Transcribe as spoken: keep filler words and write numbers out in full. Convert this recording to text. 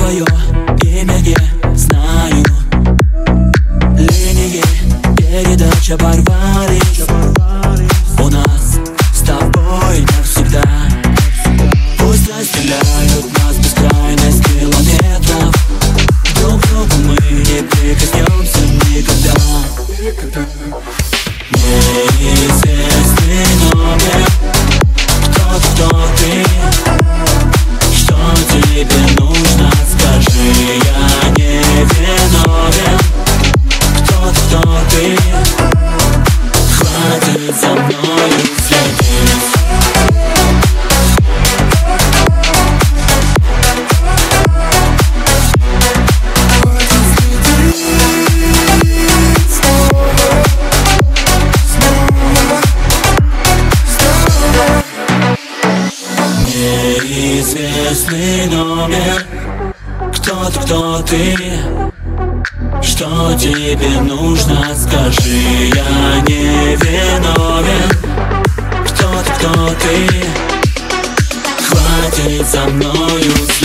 твое имя не знаю. Линии передач оборвались. У нас с тобой навсегда. Пусть разделяют нас бескрайность километров, друг к другу мы не прикоснемся никогда. Неизвестный номер. Кто ты, кто ты? Что тебе нужно? Скажи, я не виновен. Кто ты, кто ты? Хватит за мною следить. Неизвестный номер. Кто ты, кто ты? Что тебе нужно? Скажи, я не виновен. Кто ты, кто ты? Хватит за мною.